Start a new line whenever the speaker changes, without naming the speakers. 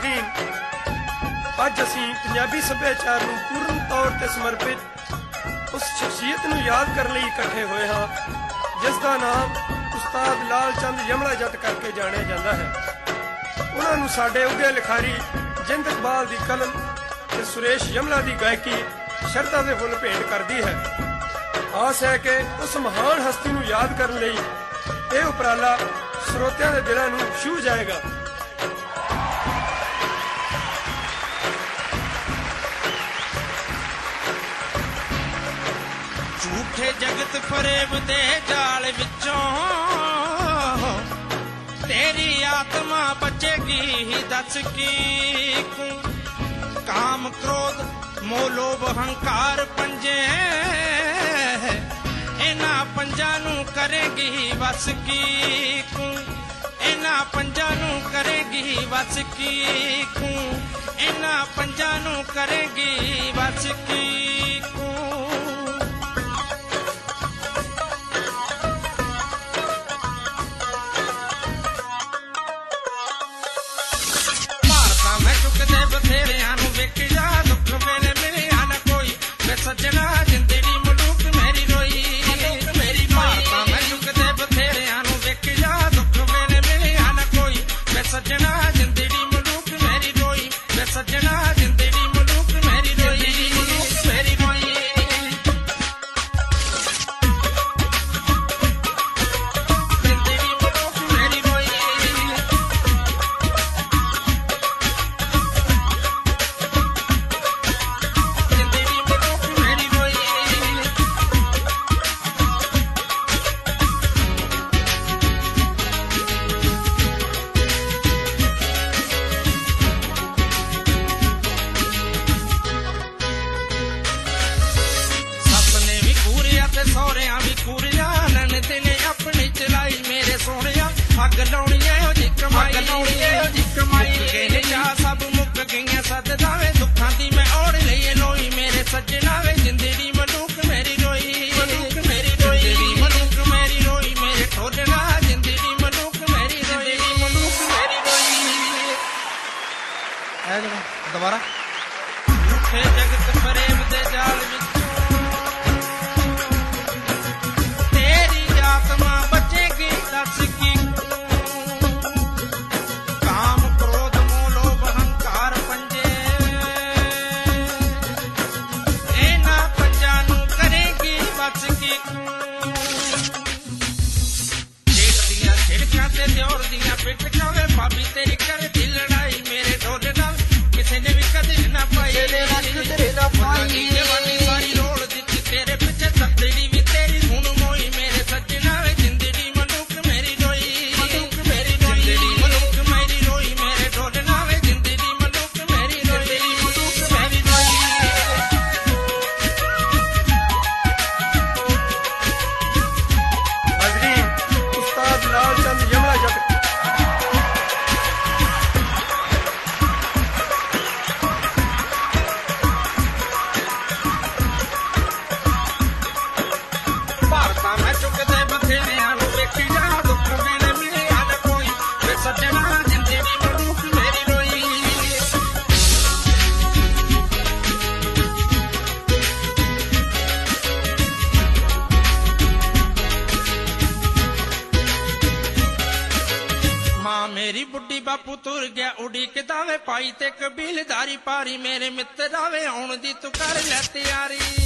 नाज़रीन, अज असीं पंजाबी सभ्याचार नूं पूर्ण तौर ते समर्पित उस शख्सियत नूं याद करने लई इकट्ठे होए हां जिस दा नाम उस्ताद लाल चंद यमला जट करके जाणिया जांदा है। उन्हां नूं साडे उगे लिखारी जिंद इकबाल दी कलम ते सुरेश यमला दी गायकी शरधा दे फुल भेंट करदी है। आस है कि उस महान हस्ती नूं याद करने लई ਇਹ ਉਪਰਾਲਾ ਸਰੋਤਿਆਂ ਦੇ ਦਿਲਾਂ ਨੂੰ ਛੂਹ ਜਾਏਗਾ।
ਝੂਠੇ ਜਗਤ ਫਰੇਬ ਦੇ ਜਾਲ ਵਿੱਚੋਂ ਤੇਰੀ ਆਤਮਾ ਬਚੇਗੀ ਦੱਸ ਕੀ ਕਾਮ ਕ੍ਰੋਧ ਮੋਹ ਲੋਭ ਹੰਕਾਰ ਪੰਜੇ इन्हां पंजां नूं करेगी वस की इन्हां पंजां नूं करेगी वस की इन्हां पंजां नूं करेगी वस की भारतां मैं चुकदे बथेरियां नूं वेखिया दुख वेले मिलिया ना कोई वे सज्जणा जिंदड़ी मलूक मेरी रोई सजना जिंदड़ी मलूक मेरी रोई मैं सजना जिंदड़ी मलूक मेरी रोई मेरी रोई जिंदड़ी मलूक मेरी रोई जिंदड़ी मलूक मेरी रोई ਸੋਹਰਿਆਂ ਵੀ ਕੂਰਿਆ ਨਨਦ ਨੇ ਆਪਣੀ ਚਲਾਈ ਮੇਰੇ ਸੋਹਣਿਆ ਅੱਗ ਲਾਉਣੀ ਇਹੋ ਜੀ ਕਮਾਈ ਮੁੱਕ ਗਏ ਨੇ ਚਾਹ ਸਭ ਮੁੱਕ ਗਈਆਂ ਸੱਦਦਾ ਵੇ ਦੁੱਖਾਂ ਦੀ ਮੈਂ ਔੜ ਲਈ ਲੋਈ ਮੇਰੇ ਸੱਜਣਾ ਵੇ ਜਿੰਦੜੀ ਮਲੂਕ ਮੇਰੀ ਰੋਈ ਜਿੰਦੜੀ ਮਲੂਕ ਮੇਰੀ ਰੋਈ ਮੇਰੇ ਠੋਲਣਾ ਜਿੰਦੜੀ ਮਲੂਕ ਮੇਰੀ ਰੋਈ ਮਲੂਕ ਮੇਰੀ ਰੋਈ ਐ ਦੁਬਾਰਾ ਝੂਠੇ ਜਗਤ ਫਰੇਬ ਦੇ ਜਾਲ ਵਿੱਚ आत्मा बचेगी दस की काम क्रोध मोह लोभ हंकार पंजे इन्हां पंजां नूं करेगी बस की जेठ दियां छिड़कां ते दिओर दियां पिटकां वे भाभी तेरी करदी लड़ाई मेरे ढोल नाल किसे ने भी कदे ना पाई जवानी सारी रोल दित्ती तेरे पिछे तकड़ी भी तेरी हुण मोई मेरे सजना वे जिंदड़ी मलूक मेरी रोई जिंदड़ी मलूक मेरी रोई मेरे ढोलना वे जिंदड़ी मलूक मेरी रोई मलूक मेरी रोई
नाज़रीन, उस्ताद लाल चंद यमला जट
मेरी बुढ़ी बापू तुर गया उड़ीक दावे पाई ते कबीलदारी पारी मेरे मित्र आवे आउण दी तू कर ले तैयारी